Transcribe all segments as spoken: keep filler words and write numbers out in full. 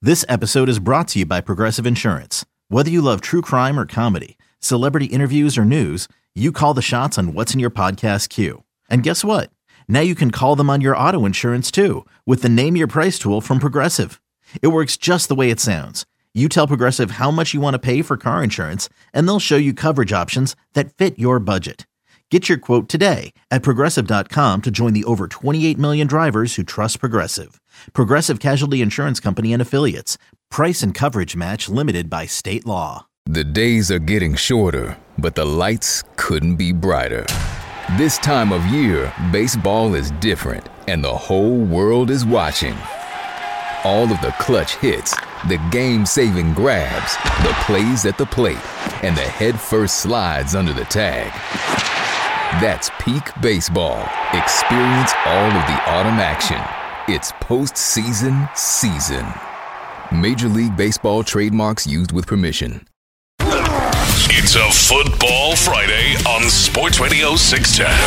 This episode is brought to you by Progressive Insurance. Whether you love true crime or comedy, celebrity interviews or news, you call the shots on what's in your podcast queue. And guess what? Now you can call them on your auto insurance too with the Name Your Price tool from Progressive. It works just the way it sounds. You tell Progressive how much you want to pay for car insurance, and they'll show you coverage options that fit your budget. Get your quote today at Progressive dot com to join the over twenty-eight million drivers who trust Progressive. Progressive Casualty Insurance Company and Affiliates. Price and coverage match limited by state law. The days are getting shorter, but the lights couldn't be brighter. This time of year, baseball is different, and the whole world is watching. All of the clutch hits, the game-saving grabs, the plays at the plate, and the head-first slides under the tag. That's peak baseball. Experience all of the autumn action. It's postseason season. Major League Baseball trademarks used with permission. It's a Football Friday on Sports Radio six ten.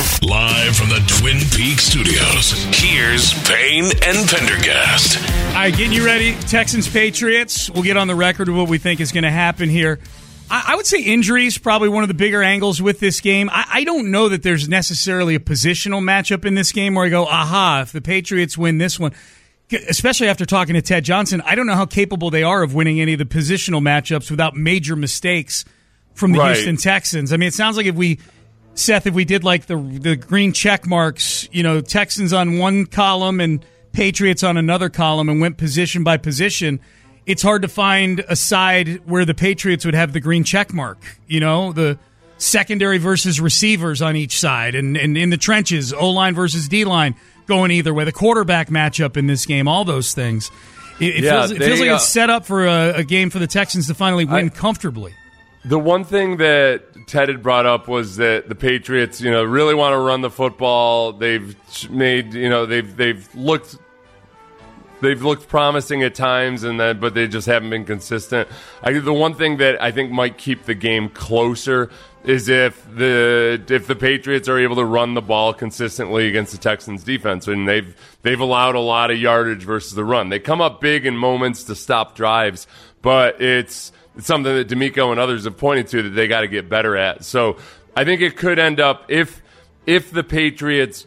Live from the Twin Peaks studios, here's Payne and Pendergast. All right, getting you ready. Texans, Patriots. We'll get on the record of what we think is going to happen here. I, I would say injuries, probably one of the bigger angles with this game. I, I don't know that there's necessarily a positional matchup in this game where I go, aha, if the Patriots win this one, especially after talking to Ted Johnson, I don't know how capable they are of winning any of the positional matchups without major mistakes from the right. Houston Texans. I mean, it sounds like if we, Seth, if we did like the the green check marks, you know, Texans on one column and Patriots on another column and went position by position, it's hard to find a side where the Patriots would have the green check mark, you know, the secondary versus receivers on each side and, and in the trenches, O-line versus D-line going either way, the quarterback matchup in this game, all those things. It, it, yeah, feels, it they, feels like uh, it's set up for a, a game for the Texans to finally win I, comfortably. The one thing that Ted had brought up was that the Patriots, you know, really want to run the football. They've made, you know, they've they've looked they've looked promising at times, and then but they just haven't been consistent. I, the one thing that I think might keep the game closer is if the if the Patriots are able to run the ball consistently against the Texans defense, and they've they've allowed a lot of yardage versus the run. They come up big in moments to stop drives, but it's It's something that D'Amico and others have pointed to that they got to get better at. So I think it could end up, if if the Patriots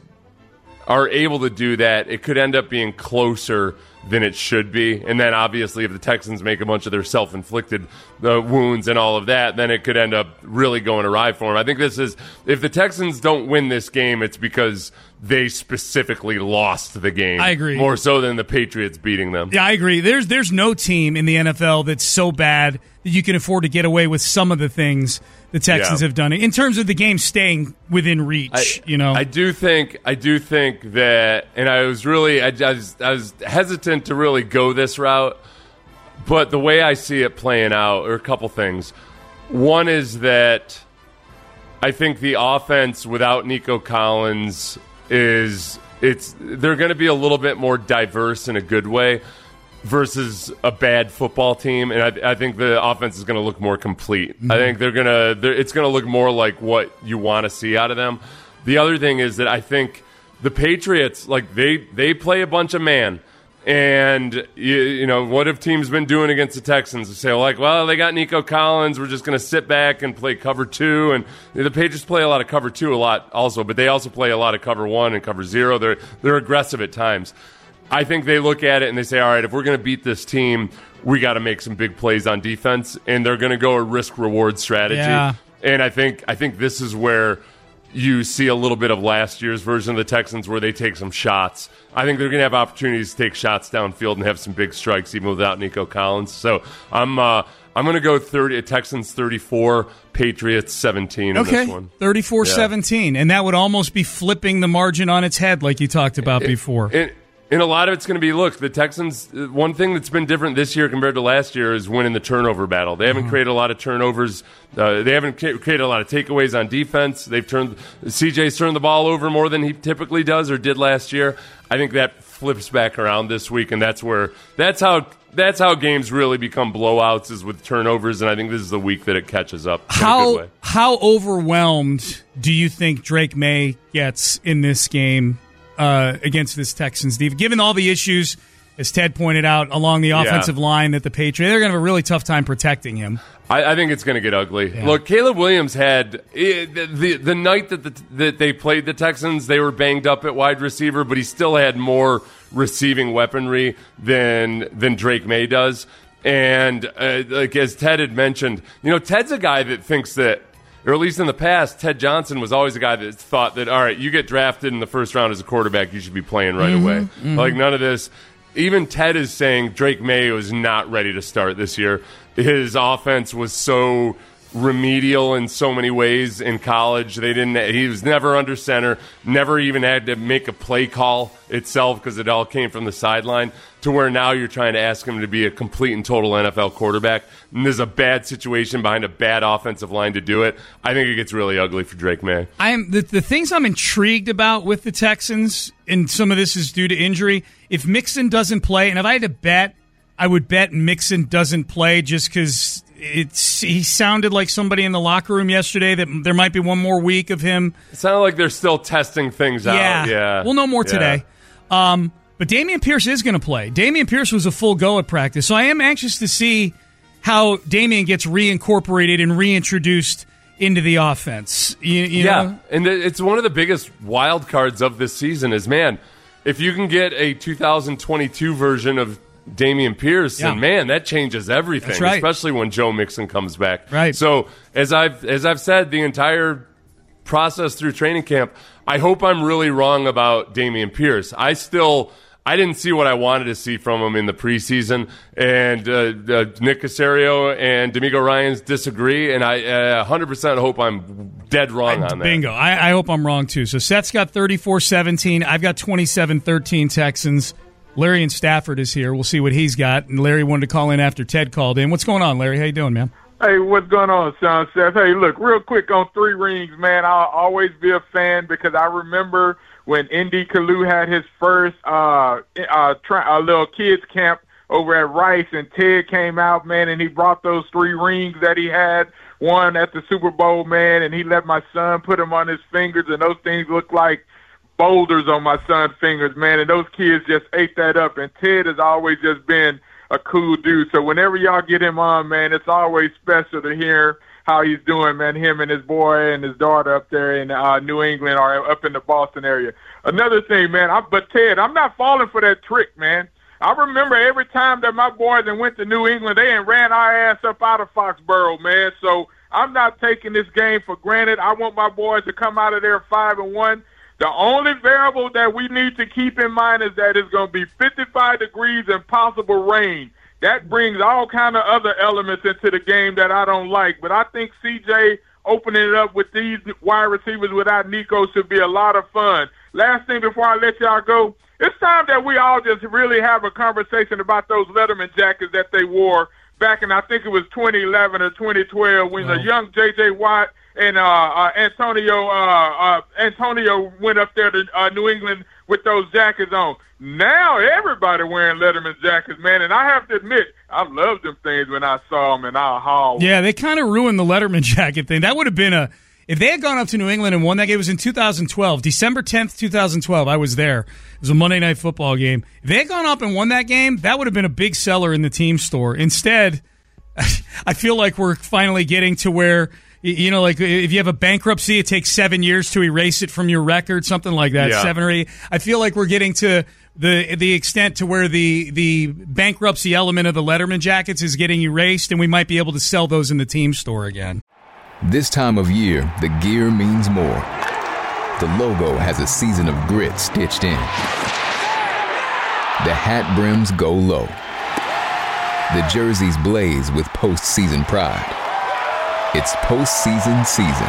are able to do that, it could end up being closer than it should be. And then obviously if the Texans make a bunch of their self-inflicted uh, wounds and all of that, then it could end up really going awry for them. I think this is, if the Texans don't win this game, it's because they specifically lost the game. I agree. More so than the Patriots beating them. Yeah, I agree. There's there's no team in the N F L that's so bad that you can afford to get away with some of the things the Texans yeah. have done in terms of the game staying within reach. I, you know, I do think I do think that, and I was really I, I was I was hesitant to really go this route, but the way I see it playing out are a couple things. One is that I think the offense without Nico Collins is it's they're going to be a little bit more diverse in a good way versus a bad football team, and I, I think the offense is going to look more complete. Mm-hmm. I think they're going to they're, it's going to look more like what you want to see out of them. The other thing is that I think the Patriots, like they they play a bunch of man. And, you, you know, what have teams been doing against the Texans? They say, like, well, they got Nico Collins. We're just going to sit back and play cover two. And the Patriots play a lot of cover two a lot also, but they also play a lot of cover one and cover zero. They're, they're aggressive at times. I think they look at it and they say, all right, if we're going to beat this team, we got to make some big plays on defense. And they're going to go a risk-reward strategy. Yeah. And I think I think this is where you see a little bit of last year's version of the Texans where they take some shots. I think they're going to have opportunities to take shots downfield and have some big strikes even without Nico Collins. So I'm uh, I'm going to go thirty Texans thirty-four, Patriots seventeen okay. in this one. thirty-four seventeen. Yeah. And that would almost be flipping the margin on its head like you talked about it, before. It, And a lot of it's going to be, look, the Texans, one thing that's been different this year compared to last year is winning the turnover battle. They haven't mm-hmm. created a lot of turnovers. Uh, they haven't created a lot of takeaways on defense. They've turned, C J's turned the ball over more than he typically does or did last year. I think that flips back around this week, and that's where, that's how, that's how games really become blowouts is with turnovers, and I think this is the week that it catches up in how, a good way. How overwhelmed do you think Drake May gets in this game? Uh, against this Texans defense, given all the issues as Ted pointed out, along the offensive yeah. line that the Patriots, they're going to have a really tough time protecting him. I, I think it's going to get ugly. Yeah. Look, Caleb Williams had it, the, the the night that the, that they played the Texans, they were banged up at wide receiver, but he still had more receiving weaponry than than Drake May does. And uh, like as Ted had mentioned, you know, Ted's a guy that thinks that, or at least in the past, Ted Johnson was always a guy that thought that, all right, you get drafted in the first round as a quarterback, you should be playing right mm-hmm, away. Mm-hmm. Like none of this. Even Ted is saying Drake May was not ready to start this year. His offense was so remedial in so many ways in college. They didn't. He was never under center, never even had to make a play call itself because it all came from the sideline, to where now you're trying to ask him to be a complete and total N F L quarterback. And there's a bad situation behind a bad offensive line to do it. I think it gets really ugly for Drake May. I am the, the things I'm intrigued about with the Texans, and some of this is due to injury. If Mixon doesn't play, and if I had to bet, I would bet Mixon doesn't play just because it's he sounded like somebody in the locker room yesterday that there might be one more week of him. It sounded like they're still testing things yeah. out. Yeah, we'll know more yeah. today. Um, but Dameon Pierce is going to play. Dameon Pierce was a full go at practice, so I am anxious to see how Dameon gets reincorporated and reintroduced into the offense. You, you yeah, know? And it's one of the biggest wild cards of this season is, man, if you can get a two thousand twenty-two version of Dameon Pierce, yeah. and man, that changes everything, That's right. especially when Joe Mixon comes back. Right. So as I've as I've said, the entire process through training camp, I hope I'm really wrong about Dameon Pierce. I still I didn't see what I wanted to see from him in the preseason, and uh, uh, Nick Caserio and D'Amico Ryans disagree, and I uh, one hundred percent hope I'm dead wrong I, on that. Bingo. I, I hope I'm wrong, too. So Seth's got thirty-four seventeen. I've got twenty-seven thirteen Texans. Larry in Stafford is here. We'll see what he's got. And Larry wanted to call in after Ted called in. What's going on, Larry? How you doing, man? Hey, what's going on, Sean Seth? Hey, look, real quick on Three Rings, man. I'll always be a fan because I remember when Indy Kalu had his first uh, uh, tra- uh, little kids camp over at Rice, and Ted came out, man, and he brought those three rings that he had, one at the Super Bowl, man, and he let my son put them on his fingers, and those things look like boulders on my son's fingers, man, and those kids just ate that up. And Ted has always just been a cool dude. So whenever y'all get him on, man, it's always special to hear how he's doing, man, him and his boy and his daughter up there in uh, New England or up in the Boston area. Another thing, man, I, but Ted, I'm not falling for that trick, man. I remember every time that my boys that went to New England, they ain't ran our ass up out of Foxborough, man. So I'm not taking this game for granted. I want my boys to come out of there five and one. The only variable that we need to keep in mind is that it's going to be fifty-five degrees and possible rain. That brings all kind of other elements into the game that I don't like. But I think C J opening it up with these wide receivers without Nico should be a lot of fun. Last thing before I let y'all go, it's time that we all just really have a conversation about those Letterman jackets that they wore back in, I think it was twenty eleven or twenty twelve, when wow. the young J J. Watt and uh, uh, Antonio uh, uh, Antonio went up there to uh, New England with those jackets on. Now everybody wearing Letterman jackets, man, and I have to admit, I loved them things when I saw them in our hall. Yeah, they kind of ruined the Letterman jacket thing. That would have been a – if they had gone up to New England and won that game, it was in two thousand twelve, December tenth, twenty twelve. I was there. It was a Monday Night Football game. If they had gone up and won that game, that would have been a big seller in the team store. Instead, I feel like we're finally getting to where – you know, like if you have a bankruptcy, it takes seven years to erase it from your record, something like that, yeah. seven or eight. I feel like we're getting to the the extent to where the, the bankruptcy element of the Letterman jackets is getting erased, and we might be able to sell those in the team store again. This time of year, the gear means more. The logo has a season of grit stitched in. The hat brims go low. The jerseys blaze with postseason pride. It's postseason season.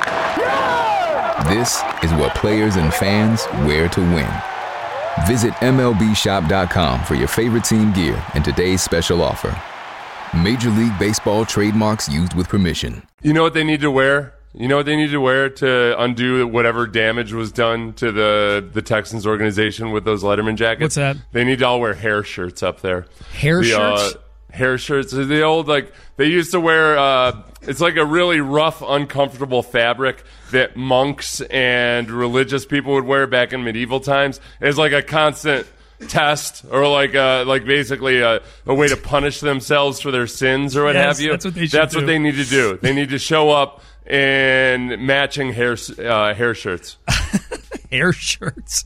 This is what players and fans wear to win. Visit M L B shop dot com for your favorite team gear and today's special offer. Major League Baseball trademarks used with permission. You know what they need to wear? You know what they need to wear to undo whatever damage was done to the, the Texans organization with those Letterman jackets? What's that? They need to all wear hair shirts up there. Hair the, shirts? Uh, hair shirts. The old, like, they used to wear, uh, it's like a really rough, uncomfortable fabric that monks and religious people would wear back in medieval times. It's like a constant test or like uh, like basically a, a way to punish themselves for their sins or what Yes, have you. that's what they should That's do. what they need to do. They need to show up in matching hair uh, hair shirts. Hair shirts.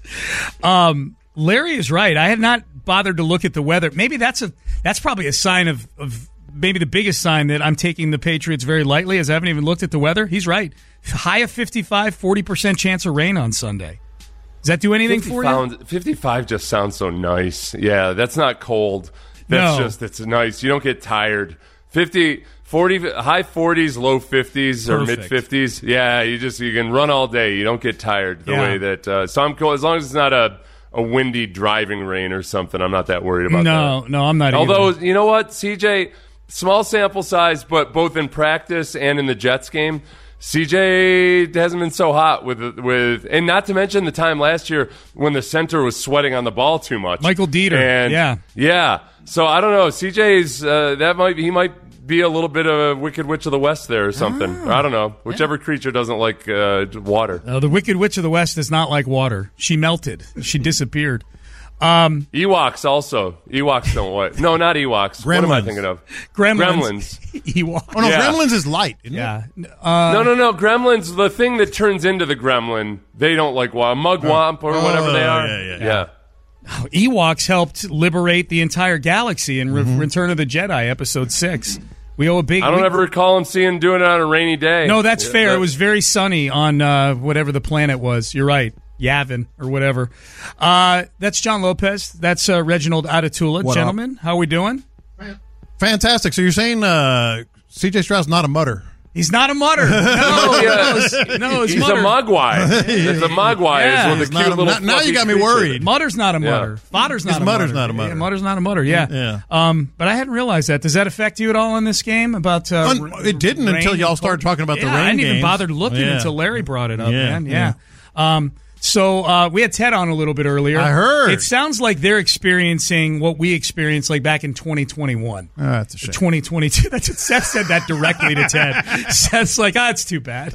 Um, Larry is right. I had not bothered to look at the weather. Maybe that's a that's probably a sign of, of maybe the biggest sign that I'm taking the Patriots very lightly, as I haven't even looked at the weather. He's right. High of fifty-five, forty percent chance of rain on Sunday. Does that do anything for you? fifty-five just sounds so nice. Yeah, that's not cold. That's No. just, it's nice. You don't get tired. fifty, forty, high forties, low fifties or Perfect. mid fifties. Yeah, you just, you can run all day. You don't get tired the Yeah. way that, uh, so I'm cool. As long as it's not a, a windy driving rain or something, I'm not that worried about No, that. no, I'm not Although, either. you know what, C J, small sample size, but both in practice and in the Jets game, C J hasn't been so hot with with, and not to mention the time last year when the center was sweating on the ball too much. Michael Dieter, and yeah. yeah. So I don't know. C J's uh, that might he might be a little bit of a Wicked Witch of the West there or something. Ah. I don't know. Whichever creature doesn't like uh, water. No, the Wicked Witch of the West does not like water. She melted. She disappeared. Um, Ewoks also. Ewoks don't what? No, not Ewoks. What am I Gremlins. thinking of? Gremlins. Gremlins. Ewok. Oh no, Yeah. Gremlins is light. Isn't Yeah. no, no, no. Gremlins, the thing that turns into the gremlin, they don't like wa- mugwump or Oh, whatever they are. yeah, yeah, yeah. Ewoks helped liberate the entire galaxy in Re- Return of the Jedi, Episode six. We owe a big. I don't we- ever recall him seeing doing it on a rainy day. No, that's Yeah, fair. that- It was very sunny on uh, whatever the planet was. You're right. Yavin or whatever. Uh, that's John Lopez. That's uh, Reginald Atatula. What Gentlemen, how we doing? it? Fantastic. So you're saying uh, C J Stroud's not a mutter? He's not a mutter. No, Yeah. no, it's- no, it's He's mutter. a mogwai. It's a mogwai. Yeah. is with He's the not cute a- little now- now you fluffy got me creature. worried. Mutter's not a Yeah. mutter. Fodder's not His a mutter's mutter. not a mutter. Yeah, mutter's not a mutter. Yeah. Yeah. Um, but I hadn't realized that. Does that affect you at all in this game? About uh, Un- r- it didn't rain until y'all and started cold? talking about the Yeah, I rain didn't even games. bother looking Yeah. until Larry brought it up, Yeah, man. Yeah. Um, so uh, we had Ted on a little bit earlier. I heard. It sounds like they're experiencing what we experienced like back in twenty twenty-one. Oh, that's a shame. twenty twenty-two. That's what Seth said that directly to Ted. Seth's like, ah, it's too bad.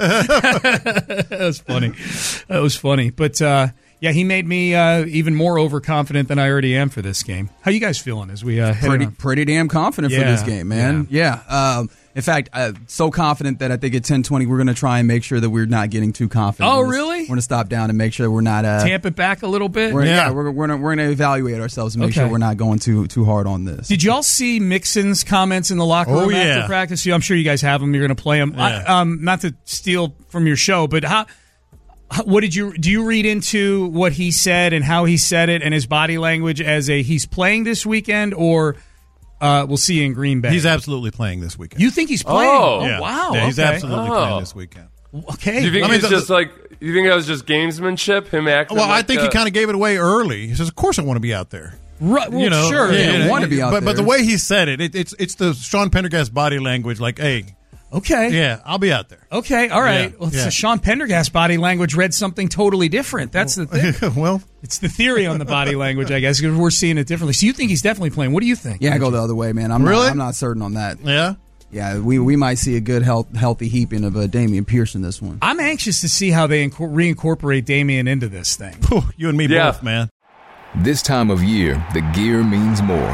That was funny. That was funny. But uh, yeah, he made me uh, even more overconfident than I already am for this game. How you guys feeling as we uh, head pretty on? pretty damn confident for Yeah, this game, man. Yeah. Um, in fact, uh, so confident that I think at ten twenty we're going to try and make sure that we're not getting too confident. Oh, We're gonna- really? We're going to stop down and make sure we're not. Uh, Tamp it back a little bit. we're, yeah, Yeah. we're we're gonna, we're going to evaluate ourselves and make Okay. sure we're not going too too hard on this. Did y'all see Mixon's comments in the locker Oh, room yeah. after practice? I'm sure you guys have them. You're going to play them. I, Yeah. um, not to steal from your show, but how, how? What did you do? You read into what he said and how he said it and his body language as a he's playing this weekend, or uh, we'll see you in Green Bay? He's absolutely playing this weekend. You think he's playing? Oh. yeah. wow! Yeah, he's okay. absolutely Oh. playing this weekend. Okay. Do you think I mean, he's the- just like? You think that was just gamesmanship? Him acting? Well, I like, think uh, he kind of gave it away early. He says, "Of course, I want to be out there." Right, well, you know, sure. yeah, you want to be out but, But the there. way he said it, it it's it's the Sean Pendergast body language. Like, hey, Okay. yeah, I'll be out there. Okay. All right. Yeah, Well, it's yeah. the Sean Pendergast body language read something totally different. That's the thing. well, It's the theory on the body language, I guess, because we're seeing it differently. So you think he's definitely playing? What do you think? yeah, I go the other way, man. I'm Really? not, I'm not certain on that. yeah. Yeah, we we might see a good health, healthy heaping of uh, Damian Pierce in this one. I'm anxious to see how they inco- reincorporate Damian into this thing. Whew, you and me Yeah. both, man. This time of year, the gear means more.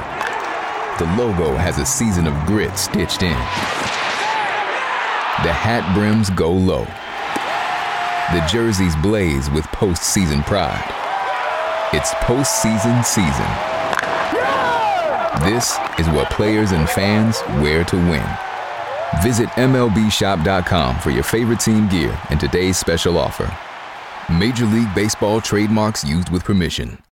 The logo has a season of grit stitched in. The hat brims go low. The jerseys blaze with postseason pride. It's postseason season. This is what players and fans wear to win. Visit M L B shop dot com for your favorite team gear and today's special offer. Major League Baseball trademarks used with permission.